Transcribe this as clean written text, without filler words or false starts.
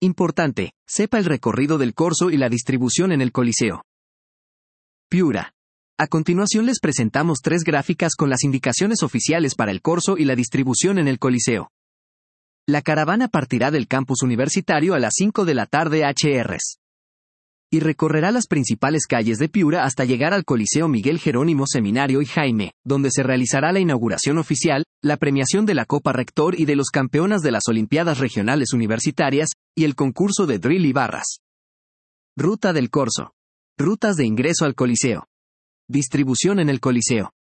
Importante, sepa el recorrido del corso y la distribución en el Coliseo. Piura. A continuación les presentamos 3 gráficas con las indicaciones oficiales para el corso y la distribución en el Coliseo. La caravana partirá del campus universitario a las 5 de la tarde HRs. Y recorrerá las principales calles de Piura hasta llegar al Coliseo Miguel Jerónimo Seminario y Jaime, donde se realizará la inauguración oficial, la premiación de la Copa Rector y de los campeonas de las Olimpiadas Regionales Universitarias, y el concurso de drill y barras. Ruta del corso. Rutas de ingreso al Coliseo. Distribución en el Coliseo.